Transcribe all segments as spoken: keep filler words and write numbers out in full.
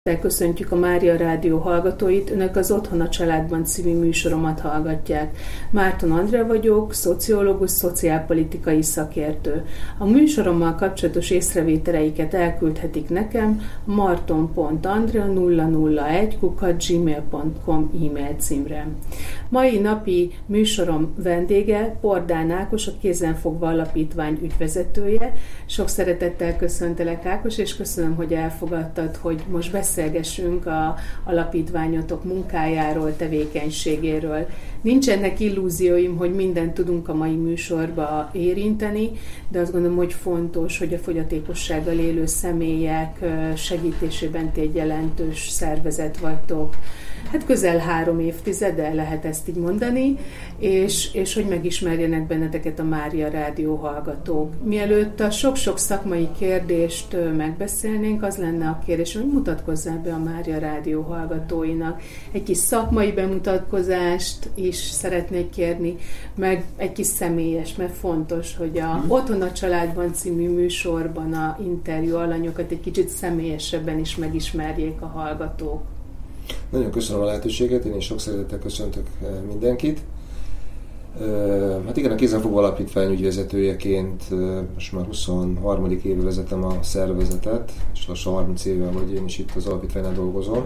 Köszöntjük a Mária Rádió hallgatóit, önök az Otthon a családban című műsoromat hallgatják. Márton Andrea vagyok, szociológus, szociálpolitikai szakértő. A műsorommal kapcsolatos észrevételeiket elküldhetik nekem a marton pont andrea nulla nulla egy kukac gmail pont com e-mail címre. Mai napi műsorom vendége Pordán Ákos, a Kézenfogva Alapítvány ügyvezetője. Sok szeretettel köszöntelek, Ákos, és köszönöm, hogy elfogadtad, hogy most beszélgessünk a alapítványotok munkájáról, tevékenységéről. Nincsenek illúzióim, hogy mindent tudunk a mai műsorba érinteni, de azt gondolom, hogy fontos, hogy a fogyatékossággal élő személyek segítésében ti egy jelentős szervezet vagytok. Hát közel három évtizede, lehet ezt így mondani, és, és hogy megismerjenek benneteket a Mária Rádió hallgatók. Mielőtt a sok-sok szakmai kérdést megbeszélnénk, az lenne a kérdés, hogy mutatkozzál be a Mária Rádió hallgatóinak. Egy kis szakmai bemutatkozást is szeretnék kérni, meg egy kis személyes, mert fontos, hogy a Otthon a családban című műsorban a interjú alanyokat egy kicsit személyesebben is megismerjék a hallgatók. Nagyon köszönöm a lehetőséget, én is sok szeretettel köszöntök mindenkit. Hát igen, a Kézenfogva Alapítvány ügyvezetőjeként most már huszonharmadik éve vezetem a szervezetet, és lassan harminc éve, hogy én is itt az alapítványnál dolgozom.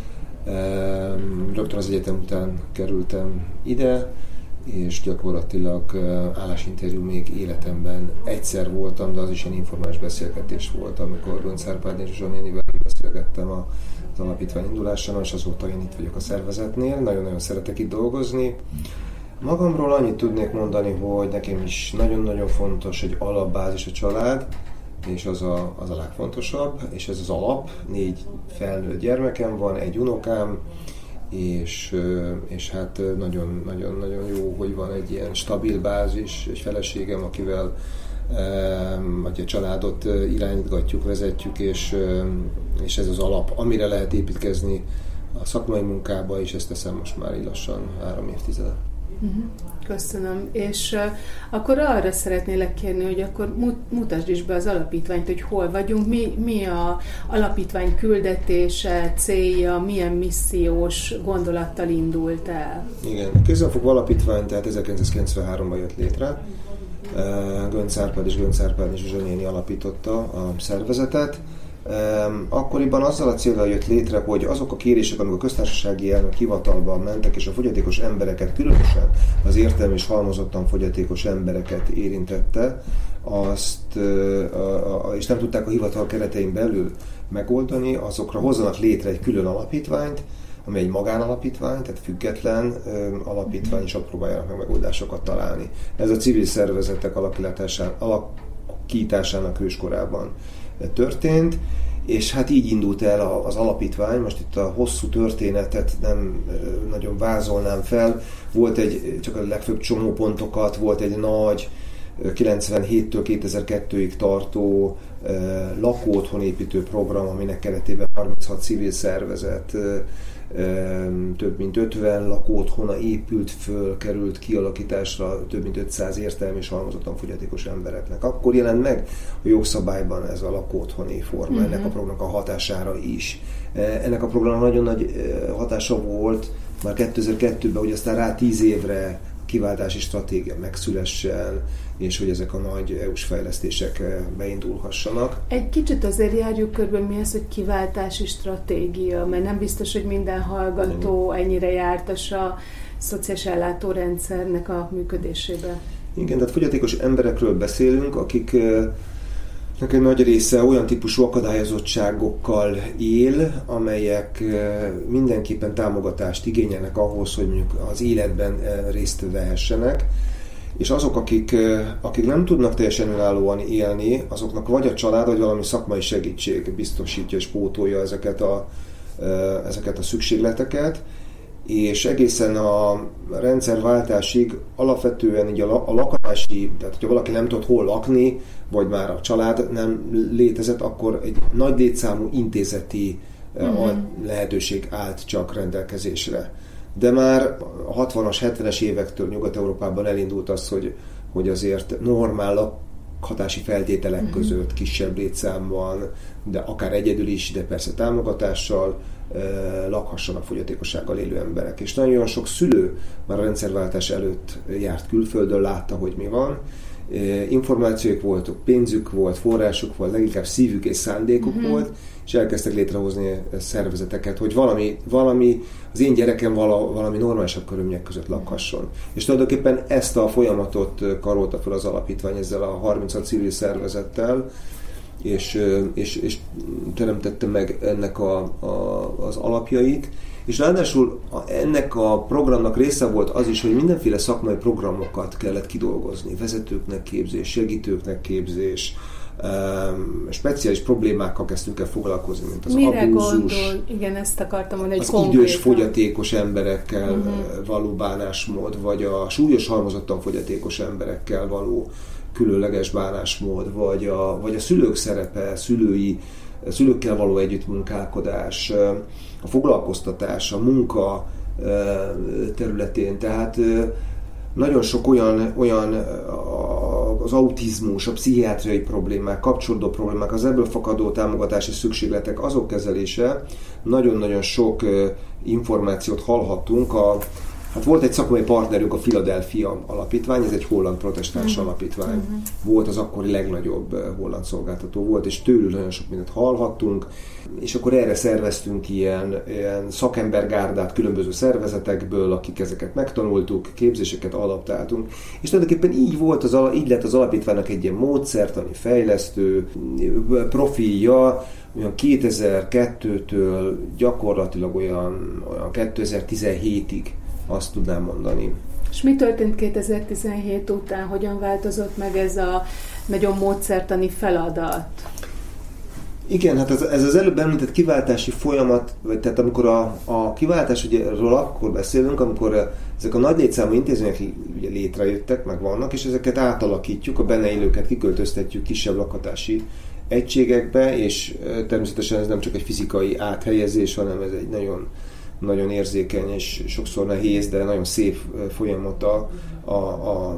Rögtön az egyetem után kerültem ide, és gyakorlatilag állásinterjú még életemben egyszer voltam, de az is egy informális beszélgetés volt, amikor Gönc Árpád és Zsuzsa nénivel beszélgettem a az alapítvány indulásánál, és azóta én itt vagyok a szervezetnél. Nagyon-nagyon szeretek itt dolgozni. Magamról annyit tudnék mondani, hogy nekem is nagyon-nagyon fontos egy alapbázis a család, és az a, az a legfontosabb, és ez az alap. Négy felnőtt gyermekem van, egy unokám, és, és hát nagyon-nagyon jó, hogy van egy ilyen stabil bázis, egy feleségem, akivel hogy a családot irányítgatjuk, vezetjük, és, és ez az alap, amire lehet építkezni a szakmai munkába, és ezt teszem most már így lassan három évtizede. Köszönöm. És uh, akkor arra szeretnélek kérni, hogy akkor mutasd is be az alapítványt, hogy hol vagyunk, mi, mi a alapítvány küldetése, célja, milyen missziós gondolattal indult el. Igen, a Kézenfogva Alapítvány tehát ezerkilencszázkilencvenháromban jött létre. Gönc Árpád és Gönc Árpád és Zsuzsa néni alapította a szervezetet. Akkoriban azzal a céllal jött létre, hogy azok a kérések, amik a köztársasági elnök hivatalban mentek, és a fogyatékos embereket, különösen az értelmi és halmozottan fogyatékos embereket érintette, azt, és nem tudták a hivatal keretein belül megoldani, azokra hozzanak létre egy külön alapítványt, ami egy magánalapítvány, tehát független alapítvány, és ott próbáljanak meg megoldásokat találni. Ez a civil szervezetek alakításának hőskorában történt, és hát így indult el az alapítvány. Most itt a hosszú történetet nem nagyon vázolnám fel. Volt egy, csak a legfőbb csomópontokat, volt egy nagy kilencvenhéttől kétezer-kettőig tartó lakóotthonépítő program, aminek keretében harminchat civil szervezet, több mint ötven lakóotthona épült föl, került kialakításra több mint ötszáz értelmi és halmozottan fogyatékos embereknek. Akkor jelent meg a jogszabályban ez a lakóotthoni forma, uh-huh. ennek a programnak a hatására is. Ennek a programnak nagyon nagy hatása volt már kétezer-kettőben, hogy aztán rá tíz évre kiváltási stratégia megszülessen, és hogy ezek a nagy é u-s fejlesztések beindulhassanak. Egy kicsit azért járjuk körbe, mi az, hogy kiváltási stratégia, mert nem biztos, hogy minden hallgató ennyire jártas a szociális ellátórendszernek a működésébe. Igen, tehát fogyatékos emberekről beszélünk, akik egy nagy része olyan típusú akadályozottságokkal él, amelyek mindenképpen támogatást igényelnek ahhoz, hogy mondjuk az életben részt vehessenek, és azok, akik, akik nem tudnak teljesen önállóan élni, azoknak vagy a család, vagy valami szakmai segítség biztosítja és pótolja ezeket a, ezeket a szükségleteket, és egészen a rendszerváltásig alapvetően így a lakási, tehát hogyha valaki nem tud hol lakni, vagy már a család nem létezett, akkor egy nagy létszámú intézeti uh-huh. lehetőség állt csak rendelkezésre. De már a hatvanas, hetvenes évektől Nyugat-Európában elindult az, hogy, hogy azért normál lakhatási feltételek uh-huh. között, kisebb létszámban, de akár egyedül is, de persze támogatással lakhassanak fogyatékossággal élő emberek. És nagyon sok szülő már a rendszerváltás előtt járt külföldön, látta, hogy mi van. Információk voltak, pénzük volt, forrásuk volt, leginkább szívük és szándékuk uh-huh. volt, és elkezdtek létrehozni szervezeteket, hogy valami, valami az én gyerekem vala, valami normálisabb körülmények között lakhasson. És tulajdonképpen ezt a folyamatot karolta fel az alapítvány ezzel a harminchat civil szervezettel, és, és, és teremtette meg ennek a, a, az alapjait. És ráadásul ennek a programnak része volt az is, hogy mindenféle szakmai programokat kellett kidolgozni. Vezetőknek képzés, segítőknek képzés, um, speciális problémákkal kezdtünk el foglalkozni, mint az Mire abúzus. gondol? Igen, ezt akartam mondani, az konkrétan. idős fogyatékos emberekkel uh-huh. való bánásmód, vagy a súlyos halmozottan fogyatékos emberekkel való különleges bánásmód, vagy a, vagy a szülők szerepe, szülői, szülőkkel való együttmunkálkodás, a foglalkoztatás, a munka területén. Tehát nagyon sok olyan, olyan az autizmus, a pszichiátriai problémák, kapcsolódó problémák, az ebből fakadó támogatási szükségletek, azok kezelése. Nagyon-nagyon sok információt hallhattunk. A, hát volt egy szakmai partnerünk, a Philadelphia alapítvány, ez egy holland protestáns uh-huh. alapítvány. Uh-huh. Volt az akkori legnagyobb holland szolgáltató volt, és tőlük nagyon sok mindent hallhattunk, és akkor erre szerveztünk ilyen, ilyen szakembergárdát különböző szervezetekből, akik ezeket megtanultuk, képzéseket adaptáltunk, és tulajdonképpen így volt az, így lett az alapítványnak egy ilyen módszertani fejlesztő profilja, olyan kétezer-kettőtől gyakorlatilag olyan, olyan kétezer-tizenhétig, azt tudnám mondani. És mi történt kétezer-tizenhét után? Hogyan változott meg ez a nagyon módszertani feladat? Igen, hát ez, ez az előbb említett kiváltási folyamat, vagy tehát amikor a, a kiváltás, ugye erről akkor beszélünk, amikor ezek a nagy létszámú intézmények ugye létrejöttek, meg vannak, és ezeket átalakítjuk, a benne élőket kiköltöztetjük kisebb lakhatási egységekbe, és természetesen ez nem csak egy fizikai áthelyezés, hanem ez egy nagyon nagyon érzékeny és sokszor nehéz, de nagyon szép folyamata a, a,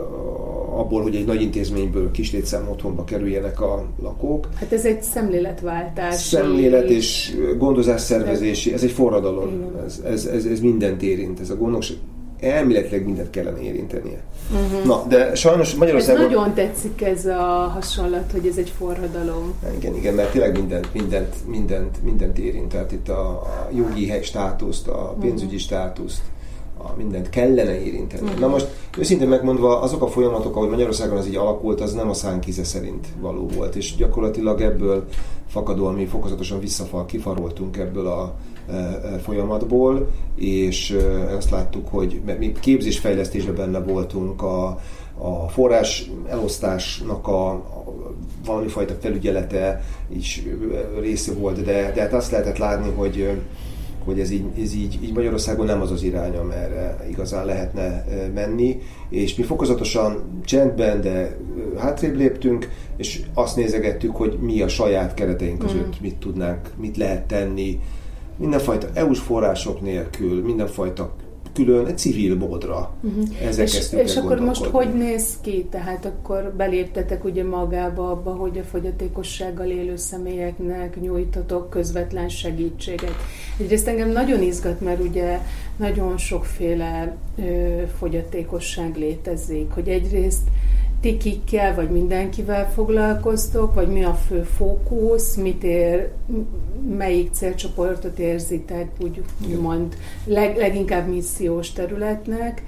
a, abból, hogy egy nagy intézményből kis létszámú otthonba kerüljenek a lakók. Hát ez egy szemléletváltás. Szemlélet és gondozásszervezési, ez egy forradalom. Ez, ez, ez, ez mindent érint, ez a gondosság. Elméletileg mindent kellene érintenie. Uh-huh. Na, de sajnos Magyarországon... Ez nagyon tetszik ez a hasonlat, hogy ez egy forradalom. Igen, igen, mert tényleg mindent, mindent, mindent, mindent érint. Tehát itt a, a jogi státuszt, a pénzügyi uh-huh. státuszt, a mindent kellene érinteni. Uh-huh. Na most őszintén megmondva, azok a folyamatok, ahogy Magyarországon ez így alakult, az nem a szánkize szerint való volt, és gyakorlatilag ebből fakadóan mi fokozatosan visszafal, kifaroltunk ebből a folyamatból, és azt láttuk, hogy mi képzésfejlesztésben benne voltunk, a, a forrás elosztásnak a, a valamifajta felügyelete is része volt, de, de hát azt lehetett látni, hogy, hogy ez, így, ez így, így Magyarországon nem az az irány, amerre igazán lehetne menni, és mi fokozatosan csendben, de hátrébb léptünk, és azt nézegettük, hogy mi a saját kereteink között, mm. mit tudnánk, mit lehet tenni, mindenfajta é u-s források nélkül, mindenfajta külön egy civil módra. Uh-huh. Ezek és és akkor most hogy néz ki? Tehát akkor beléptetek ugye magába abba, hogy a fogyatékossággal élő személyeknek nyújtatok közvetlen segítséget. Egyrészt engem nagyon izgat, mert ugye nagyon sokféle ö, fogyatékosság létezik, hogy egyrészt ti kikkel, vagy mindenkivel foglalkoztok, vagy mi a fő fókusz, mit ér, melyik célcsoportot érzitek, úgy, úgymond leg, leginkább missziós területnek.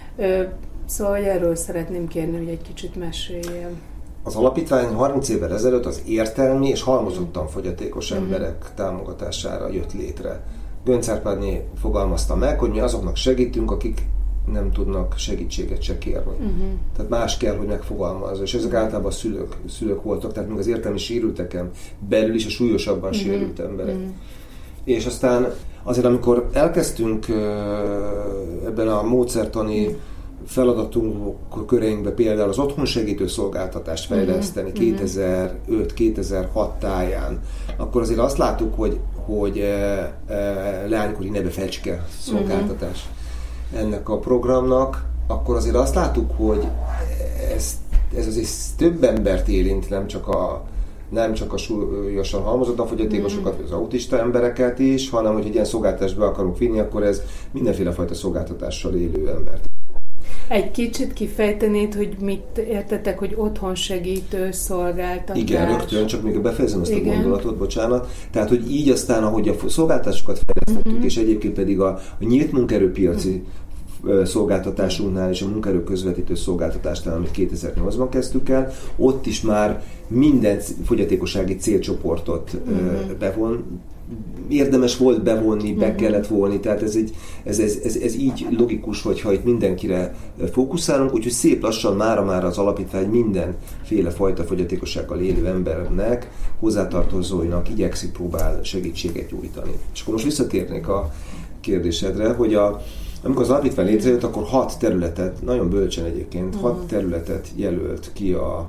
Szóval erről szeretném kérni, hogy egy kicsit meséljél. Az alapítvány harminc évvel ezelőtt az értelmi és halmozottan fogyatékos emberek mm. támogatására jött létre. Gönc Árpádné fogalmazta meg, hogy mi azoknak segítünk, akik nem tudnak segítséget se kérni. Uh-huh. Tehát más kell, hogy megfogalmazza. És ezek általában szülők, szülők voltak, tehát még az értelmi sérülteken belül is a súlyosabban uh-huh. sérült emberek. Uh-huh. És aztán azért, amikor elkezdtünk ebben a módszertani uh-huh. feladatunk köreinkbe például az otthonsegítő szolgáltatást fejleszteni uh-huh. kétezer-öt kétezer-hat táján, akkor azért azt láttuk, hogy, hogy e, e, leánykori nebefecske szolgáltatás uh-huh. ennek a programnak, akkor azért azt láttuk, hogy ezt ez azért több embert érint, nem csak a nem csak a súlyosan halmozottan fogyatékosokat, vagy az autista embereket is, hanem hogy egy ilyen szolgáltatást be akarunk vinni, akkor ez mindenféle fajta szolgáltatással élő embert. Egy kicsit kifejtenéd, hogy mit értetek, hogy otthon segítő szolgáltatás? Igen, rögtön, csak még befejezem ezt a gondolatot, bocsánat. Tehát, hogy így aztán, ahogy a szolgáltatásokat fejlesztettük, uh-huh. és egyébként pedig a, a nyílt munkaerőpiaci uh-huh. szolgáltatásunknál és a munkaerő közvetítő szolgáltatásnál, amit kétezer-nyolcban kezdtük el, ott is már minden fogyatékossági célcsoportot uh-huh. bevon, érdemes volt bevonni, be kellett volni, tehát ez, egy, ez, ez, ez, ez így logikus, hogyha itt mindenkire fókuszálunk, úgyhogy szép lassan mára-mára az alapítvány mindenféle fajta fogyatékossággal élő embernek, hozzátartozóinak igyekszik, próbál segítséget nyújtani. És akkor most visszatérnék a kérdésedre, hogy a, amikor az alapítvány létrejött, akkor hat területet, nagyon bölcsen egyébként, uh-huh. hat területet jelölt ki a,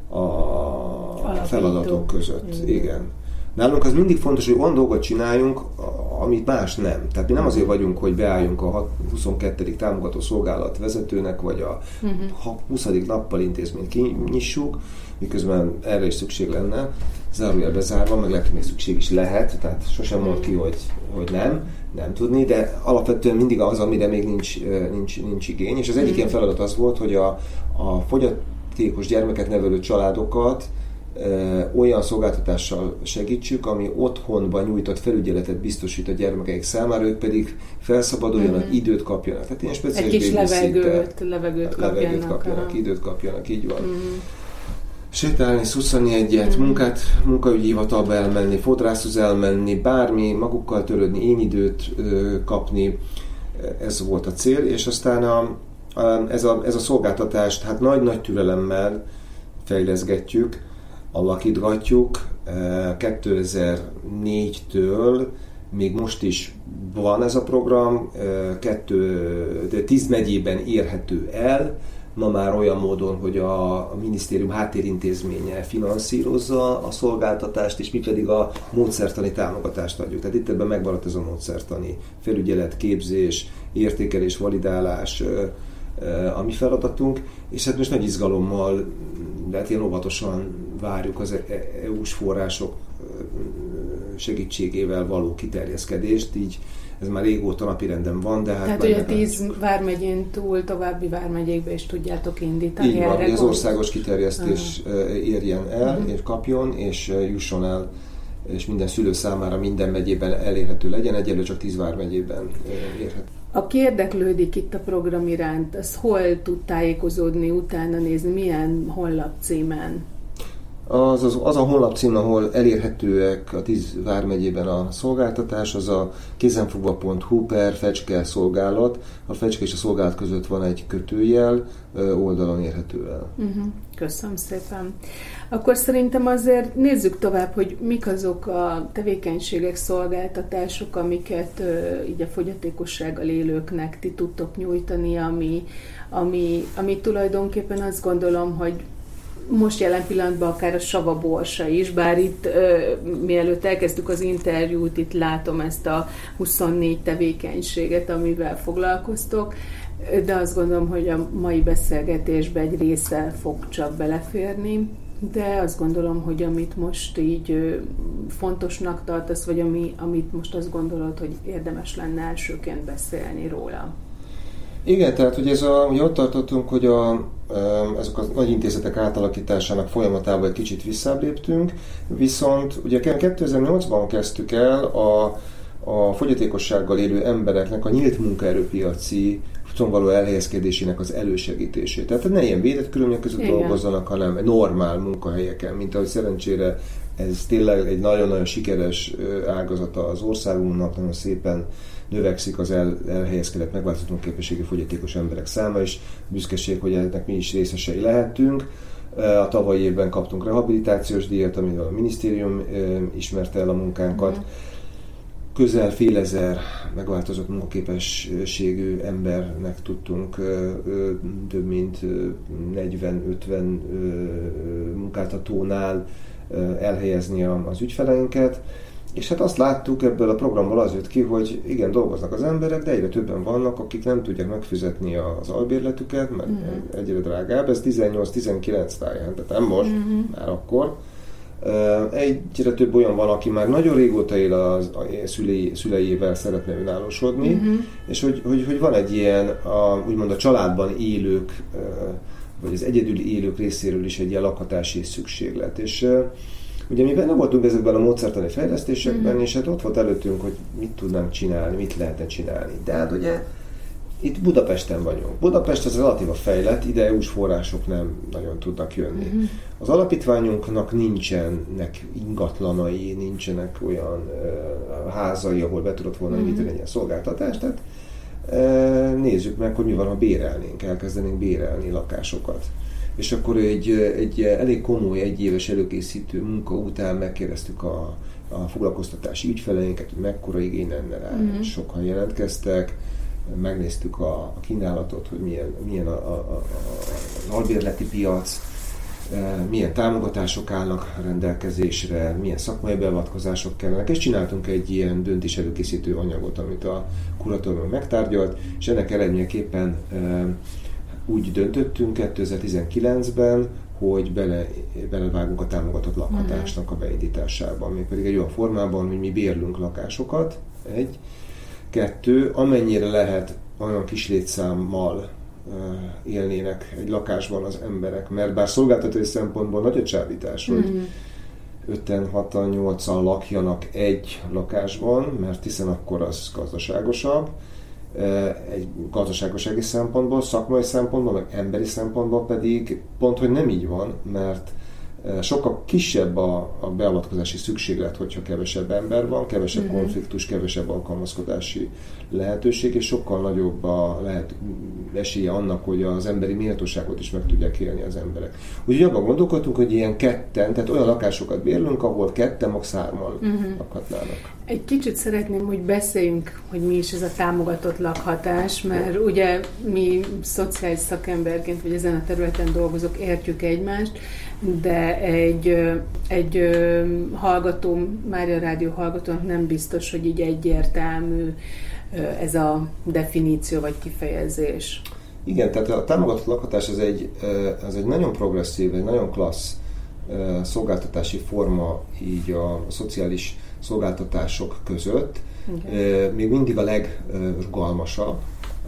a feladatok között. Uh-huh. Igen. Nálunk az mindig fontos, hogy olyan dolgot csináljunk, amit más nem. Tehát mi nem azért vagyunk, hogy beálljunk a huszonkettő támogató szolgálat vezetőnek, vagy a uh-huh. huszadik nappal intézményt kinyissuk, miközben erre is szükség lenne, zárójel bezárva, meg lehet, még szükség is lehet, tehát sosem mond ki, hogy, hogy nem, nem tudni, de alapvetően mindig az, amire még nincs, nincs, nincs igény. És az egyik ilyen feladat az volt, hogy a, a fogyatékos gyermeket nevelő családokat olyan szolgáltatással segítsük, ami otthonban nyújtott felügyeletet biztosít a gyermekeik számára, ők pedig felszabaduljanak, mm-hmm. időt kapjanak. Tehát ilyen speciális egy kis levegőt, levegőt kapjanak. Levegőt kapjanak, időt kapjanak, így van. Mm-hmm. Sétálni, szusszani egyet, mm-hmm. munkát, munkaügyi hivatalba elmenni, fodrászhoz elmenni, bármi, magukkal törődni, én időt ö, kapni, ez volt a cél, és aztán a, a, ez, a, ez a szolgáltatást hát nagy-nagy türelemmel fejleszgetjük, alakítgatjuk. kétezer-négytől még most is van ez a program, kettő, tíz megyében érhető el, ma már olyan módon, hogy a minisztérium háttérintézménye finanszírozza a szolgáltatást, és mi pedig a módszertani támogatást adjuk. Tehát itt ebben megmaradt ez a módszertani felügyelet, képzés, értékelés, validálás, a mi feladatunk, és hát most nagy izgalommal, de hát ilyen óvatosan várjuk az é u-s források segítségével való kiterjeszkedést, így ez már régóta napirenden van, de hát... Tehát, hogy a tíz vármegyén túl további vármegyékbe is tudjátok indítani. Így van, hogy az országos kiterjesztés uh-huh. érjen el, uh-huh. és kapjon, és jusson el, és minden szülő számára minden megyében elérhető legyen, egyelőre csak tíz vármegyében érhető. Aki érdeklődik itt a program iránt, az hol tud tájékozódni, utána nézni, milyen honlapcímen? Az, az, az a honlapcím, ahol elérhetőek a tíz vármegyében a szolgáltatás, az a kézenfogva pont hu per fecske szolgálat. A fecske és a szolgálat között van egy kötőjel, oldalon érhető el. Uh-huh. Köszönöm szépen. Akkor szerintem azért nézzük tovább, hogy mik azok a tevékenységek, szolgáltatások, amiket uh, így a fogyatékossággal élőknek ti tudtok nyújtani, ami, ami, ami tulajdonképpen azt gondolom, hogy most jelen pillanatban akár a Sava Borsa is, bár itt ö, mielőtt elkezdtük az interjút, itt látom ezt a huszonnégy tevékenységet, amivel foglalkoztok, de azt gondolom, hogy a mai beszélgetésben egy része fog csak beleférni, de azt gondolom, hogy amit most így ö, fontosnak tartasz, vagy ami, amit most azt gondolod, hogy érdemes lenne elsőként beszélni róla. Igen, tehát hogy ez a, ugye ott tartottunk, hogy a, ezek a nagy intézetek átalakításának folyamatában egy kicsit visszább viszont ugye kétezer-nyolcban kezdtük el a, a fogyatékossággal élő embereknek a nyílt munkaerőpiaci való elhelyezkedésének az elősegítését. Tehát ne ilyen védett körülmények között Igen. dolgozzanak, hanem normál munkahelyeken, mint ahogy szerencsére ez tényleg egy nagyon-nagyon sikeres ágazata az országunknak, nagyon szépen növekszik az el, elhelyezkedett megváltoztató képességű fogyatékos emberek száma, és büszkeség, hogy ennek mi is részesei lehetünk. A tavalyi évben kaptunk rehabilitációs díjat, amivel a minisztérium ismerte el a munkánkat. Mm. Közel fél ezer megváltozott munkaképességű embernek tudtunk több mint negyven-ötven munkáltatónál elhelyezni az ügyfeleinket, És hát azt láttuk, ebből a programból az jött ki, hogy igen, dolgoznak az emberek, de egyre többen vannak, akik nem tudják megfizetni az albérletüket, mert uh-huh. egyre drágább, ez tizennyolc-tizenkilenc táján, tehát nem most, uh-huh. már akkor. Egyre több olyan van, aki már nagyon régóta él a szülei, szüleiével, szeretne önállósodni, uh-huh. és hogy, hogy, hogy van egy ilyen, a, úgymond a családban élők, vagy az egyedül élők részéről is egy ilyen lakhatási szükséglet. És ugye mi benne voltunk ezekben a módszertani fejlesztésekben, mm-hmm. és hát ott volt előttünk, hogy mit tudnánk csinálni, mit lehetne csinálni. De hát ugye itt Budapesten vagyunk. Budapest az relatíva fejlett, ide é u-s források nem nagyon tudnak jönni. Mm-hmm. Az alapítványunknak nincsenek ingatlanai, nincsenek olyan uh, házai, ahol be tudott volna nyitani mm-hmm. egy ilyen szolgáltatást. Tehát uh, nézzük meg, hogy mi van, ha bérelnénk, elkezdenénk bérelni lakásokat. És akkor egy, egy elég komoly egyéves előkészítő munka után megkérdeztük a, a foglalkoztatási ügyfeleinket, hogy mekkora igény lenne rá. Mm-hmm. Sokan jelentkeztek, megnéztük a, a kínálatot, hogy milyen, milyen a, a, a, az albérleti piac, milyen támogatások állnak rendelkezésre, milyen szakmai beavatkozások kellenek, és csináltunk egy ilyen döntés előkészítő anyagot, amit a kuratórium megtárgyalt, és ennek eredményeképpen úgy döntöttünk kétezer-tizenkilencben, hogy bele, belevágunk a támogatott lakhatásnak a beindításában. Mégpedig egy olyan formában, hogy mi bérlünk lakásokat, egy. Kettő, amennyire lehet, olyan kis létszámmal uh, élnének egy lakásban az emberek, mert bár szolgáltatói szempontból nagy a csábítás, mm-hmm. hogy öten, hatan, nyolcan lakjanak egy lakásban, mert hiszen akkor az gazdaságosabb, egy gazdaságosági szempontból, szakmai szempontból, meg emberi szempontból pedig pont, hogy nem így van, mert sokkal kisebb a, a beavatkozási szükséglet, hogyha kevesebb ember van, kevesebb mm-hmm. konfliktus, kevesebb alkalmazkodási lehetőség, és sokkal nagyobb a lehet, esélye annak, hogy az emberi méltóságot is meg tudják élni az emberek. Úgyhogy abban gondolkodtunk, hogy ilyen ketten, tehát olyan lakásokat bérlünk, ahol ketten, max. hárman mm-hmm. lakhatnának. Egy kicsit szeretném, hogy beszéljünk, hogy mi is ez a támogatott lakhatás, mert ugye mi szociális szakemberként, vagy ezen a területen dolgozók, értjük egymást, de egy, egy hallgató, Mária Rádió hallgatónak nem biztos, hogy így egyértelmű ez a definíció vagy kifejezés. Igen, tehát a támogatott lakhatás az egy, az egy nagyon progresszív, egy nagyon klassz szolgáltatási forma így a szociális szolgáltatások között. Okay. Még mindig a legrugalmasabb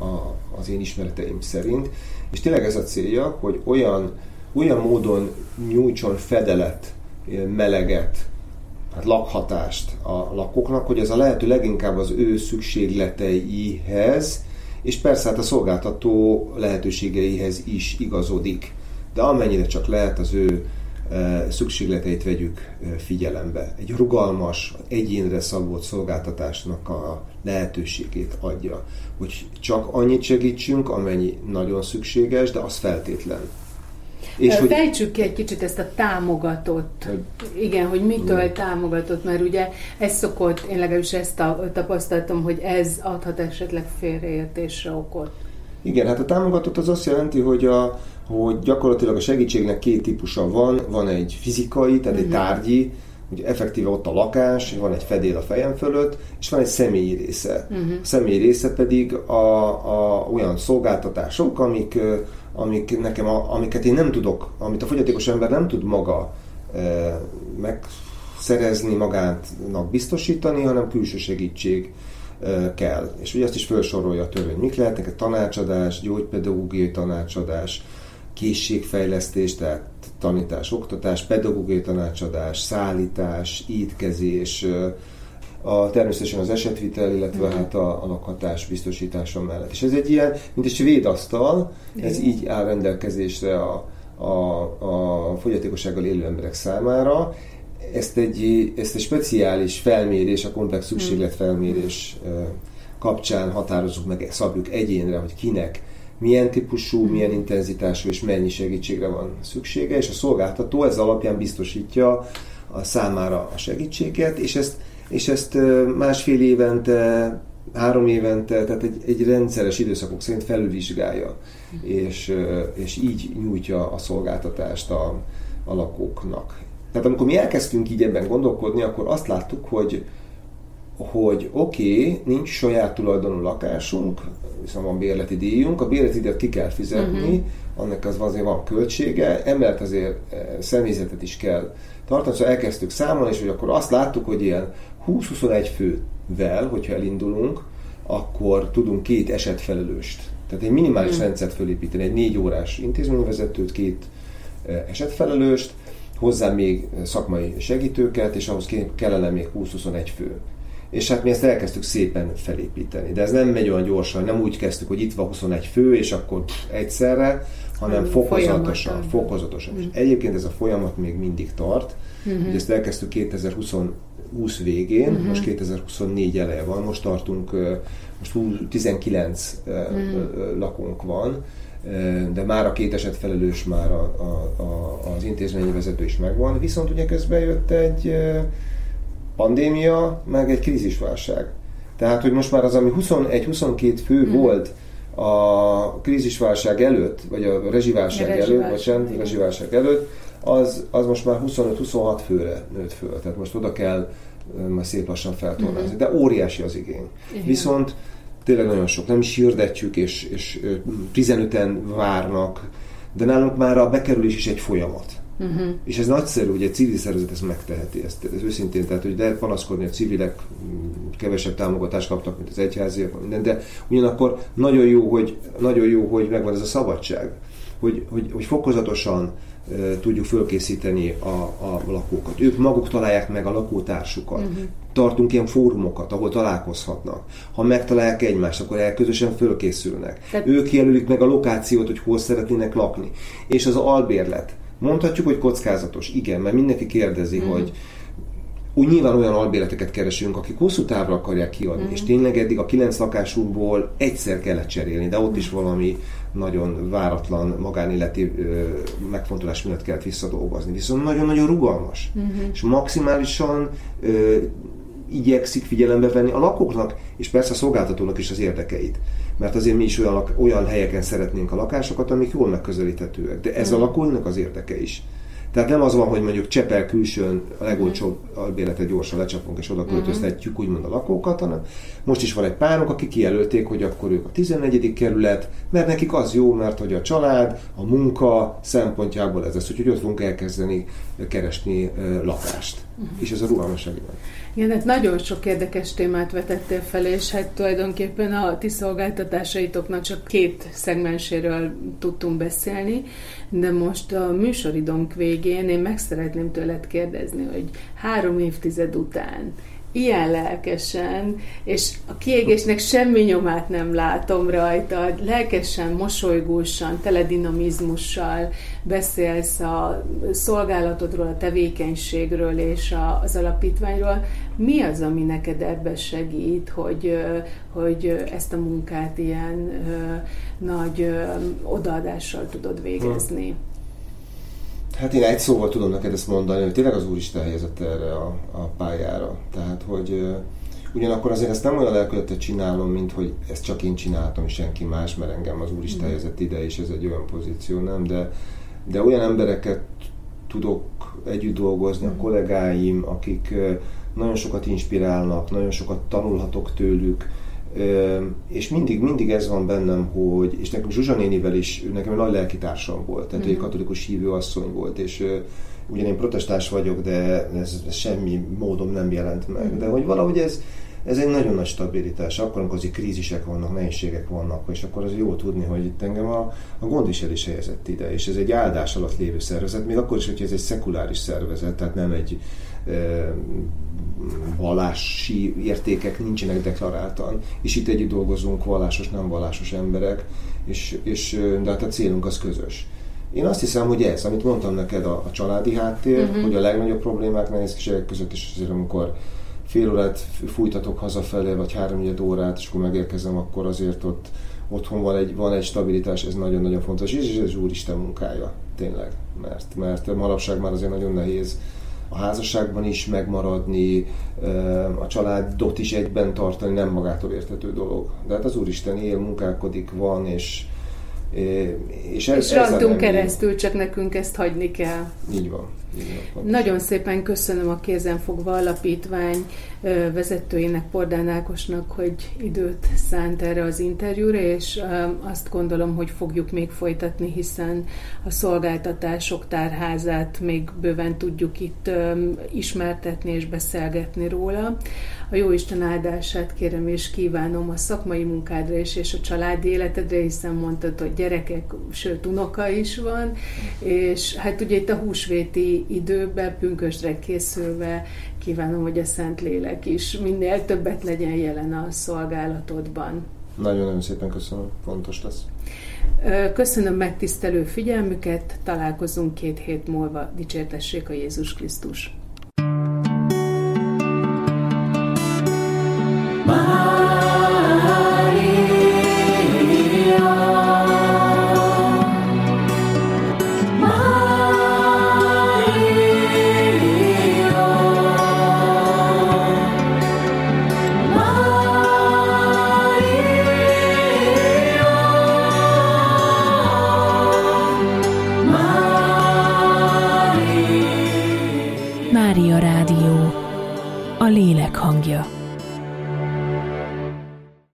az én ismereteim szerint. És tényleg ez a célja, hogy olyan, olyan módon nyújtson fedelet, meleget, hát lakhatást a lakóknak, hogy ez a lehető leginkább az ő szükségleteihez, és persze hát a szolgáltató lehetőségeihez is igazodik. De amennyire csak lehet, az ő szükségleteit vegyük figyelembe. Egy rugalmas, egyénre szabott szolgáltatásnak a lehetőségét adja, hogy csak annyit segítsünk, amennyi nagyon szükséges, de az feltétlen. És fejtsük hogy... ki egy kicsit ezt a támogatott. Hogy... Igen, hogy mitől hmm. támogatott, mert ugye ez szokott, én legalábbis ezt tapasztaltam, hogy ez adhat esetleg félreértésre okot. Igen, hát a támogatott az azt jelenti, hogy a hogy gyakorlatilag a segítségnek két típusa van, van egy fizikai, tehát mm-hmm. egy tárgyi, hogy effektíve ott a lakás, van egy fedél a fejem fölött, és van egy személyi része. Mm-hmm. A személyi része pedig a, a, olyan szolgáltatások, amik, amik nekem a, amiket én nem tudok, amit a fogyatékos ember nem tud maga e, megszerezni, magának biztosítani, hanem külső segítség e, kell. És ugye ezt is felsorolja a törvény. Mik lehetnek? A tanácsadás, gyógypedagógiai tanácsadás, készségfejlesztés, tehát tanítás, oktatás, pedagógiai tanácsadás, szállítás, étkezés, a, természetesen az esetvitel, illetve mm. hát a, a lakhatás biztosítása mellett. És ez egy ilyen, mint egy svédasztal, ez mm. így áll rendelkezésre a, a, a fogyatékossággal élő emberek számára. Ezt egy, ezt egy speciális felmérés, a komplex szükségletfelmérés kapcsán határozzuk meg, szabjuk egyénre, hogy kinek milyen típusú, milyen intenzitású és mennyi segítségre van szüksége, és a szolgáltató ez alapján biztosítja a számára a segítséget, és ezt, és ezt másfél évente, három évente, tehát egy, egy rendszeres időszakok szerint felülvizsgálja, és, és így nyújtja a szolgáltatást a, a lakóknak. Tehát amikor mi elkezdtünk így ebben gondolkodni, akkor azt láttuk, hogy hogy oké, okay, nincs saját tulajdonú lakásunk, viszont van bérleti díjunk, a bérleti díjat ki kell fizetni, uh-huh. annak az azért van költsége, emellett azért személyzetet is kell tartani, szóval elkezdtük számolni, és hogy akkor azt láttuk, hogy ilyen húsz-huszonegy fővel, hogyha elindulunk, akkor tudunk két esetfelelőst. Tehát egy minimális uh-huh. rendszert fölépíteni, egy négy órás intézményvezetőt, két esetfelelőst, hozzá még szakmai segítőket, és ahhoz kellene még húsz-huszonegy fő. És hát mi ezt elkezdtük szépen felépíteni. De ez nem megy olyan gyorsan, nem úgy kezdtük, hogy itt van huszonegy fő, és akkor pff, egyszerre, hanem hmm, fokozatosan. fokozatosan. Hmm. És egyébként ez a folyamat még mindig tart. Hmm. Ugye ezt elkezdtük kétezer-húsz végén, hmm. most kétezer-huszonnégy eleje van, most tartunk, most tizenkilenc hmm. lakónk van, de már a két esetfelelős, már a, a, a, az intézményi vezető is megvan, viszont ugye közben jött egy pandémia, meg egy krízisválság. Tehát, hogy most már az, ami huszonegy-huszonkét fő hmm. volt a krízisválság előtt, vagy a rezsiválság előtt, vagy sem, rezsiválság előtt, az, az most már huszonöt-huszonhat főre nőtt föl. Tehát most oda kell majd szép lassan feltornázni. Hmm. De óriási az igény. Igen. Viszont tényleg nagyon sok. Nem is hirdetjük, és, és tizenöten várnak, de nálunk már a bekerülés is egy folyamat. Uh-huh. És ez nagyszerű, hogy egy civil szervezet ezt megteheti, ezt, ez őszintén, tehát hogy lehet panaszkodni, a civilek kevesebb támogatást kaptak, mint az egyháziak, minden, de ugyanakkor nagyon jó, hogy, nagyon jó, hogy megvan ez a szabadság, hogy, hogy, hogy fokozatosan uh, tudjuk fölkészíteni a, a lakókat. Ők maguk találják meg a lakótársukat. Uh-huh. Tartunk ilyen fórumokat, ahol találkozhatnak. Ha megtalálják egymást, akkor el közösen fölkészülnek. Tehát... Ők jelölik meg a lokációt, hogy hol szeretnének lakni. És az albérlet. Mondhatjuk, hogy kockázatos. Igen, mert mindenki kérdezi, mm. hogy úgy nyilván olyan albérleteket keresünk, akik hosszú távra akarják kiadni, mm. és tényleg eddig a kilenc lakásunkból egyszer kellett cserélni, de ott is valami nagyon váratlan magánéleti ö, megfontolás miatt kellett visszadolgozni. Viszont nagyon-nagyon rugalmas, mm-hmm. és maximálisan ö, igyekszik figyelembe venni a lakóknak, és persze a szolgáltatónak is az érdekeit. Mert azért mi is olyan, olyan helyeken szeretnénk a lakásokat, amik jól megközelíthetőek. De ez mm. a lakóinak az érdeke is. Tehát nem az van, hogy mondjuk Csepel külsőn a legolcsóbb albérletet gyorsan lecsapunk, és oda költöztetjük úgymond a lakókat, hanem most is van egy párunk, akik kijelölték, hogy akkor ők a tizennegyedik kerület, mert nekik az jó, mert hogy a család, a munka szempontjából ez az, hogy ott fogunk elkezdeni keresni lakást. Uh-huh. És ez a rugalmasság van. Igen, hát nagyon sok érdekes témát vetettél fel, és hát tulajdonképpen a ti szolgáltatásaitoknak csak két szegmenséről tudtunk beszélni, de most a műsoridőnk végén én meg szeretném tőled kérdezni, hogy három évtized után ilyen lelkesen, és a kiégésnek semmi nyomát nem látom rajta, lelkesen, mosolygósan, tele dinamizmussal beszélsz a szolgálatodról, a tevékenységről és az alapítványról. Mi az, ami neked ebben segít, hogy, hogy ezt a munkát ilyen nagy odaadással tudod végezni? Hát én egy szóval tudom neked ezt mondani, hogy tényleg az Úristen helyezett erre a, a pályára. Tehát, hogy uh, ugyanakkor azért ezt nem olyan lelkületet csinálom, mint hogy ezt csak én csináltam, és senki más, mert engem az Úristen mm. helyezett ide, és ez egy olyan pozíció, nem? De, de olyan embereket tudok együtt dolgozni, mm. a kollégáim, akik uh, nagyon sokat inspirálnak, nagyon sokat tanulhatok tőlük, és mindig, mindig ez van bennem, hogy, és nekem Zsuzsa nénivel is, nekem egy nagy lelkitársam volt, tehát mm-hmm. egy katolikus hívő asszony volt, és ugyan én protestáns vagyok, de ez, ez semmi módon nem jelent meg, mm-hmm. de hogy valahogy ez, ez egy nagyon nagy stabilitás, akkor, amikor azért krízisek vannak, nehézségek vannak, és akkor az jó tudni, hogy itt engem a, a gondviselés helyezett ide, és ez egy áldás alatt lévő szervezet, még akkor is, hogy ez egy szekuláris szervezet, tehát nem egy vallási értékek nincsenek deklaráltan, és itt együtt dolgozunk vallásos, nem vallásos emberek, és, és, de hát a célunk az közös. Én azt hiszem, hogy ez, amit mondtam neked, a, a családi háttér, uh-huh. hogy a legnagyobb problémák nehézségek között is azért, amikor fél órát fújtatok hazafelé, vagy háromnegyed órát, és akkor megérkezem, akkor azért ott otthon van egy, van egy stabilitás, ez nagyon-nagyon fontos, és ez az Úristen munkája, tényleg, mert, mert manapság már azért nagyon nehéz a házasságban is megmaradni, a családot is egyben tartani, nem magától értető dolog. De hát az Úristen él, munkálkodik, van, és És, ez, és rajtunk keresztül, csak nekünk ezt hagyni kell. Így van. Így van. Nagyon szépen köszönöm a Kézenfogva Alapítvány vezetőjének, Pordán Ákosnak, hogy időt szánt erre az interjúra, és azt gondolom, hogy fogjuk még folytatni, hiszen a szolgáltatások tárházát még bőven tudjuk itt ismertetni és beszélgetni róla. A Jóisten áldását kérem és kívánom a szakmai munkádra is, és a családi életedre, hiszen mondtad, hogy gyerekek, sőt unoka is van, és hát ugye itt a húsvéti időben, pünkösdre készülve kívánom, hogy a Szentlélek is minél többet legyen jelen a szolgálatodban. Nagyon-nagyon szépen köszönöm, fontos lesz. Köszönöm megtisztelő figyelmüket, találkozunk két hét múlva, dicsértessék a Jézus Krisztus!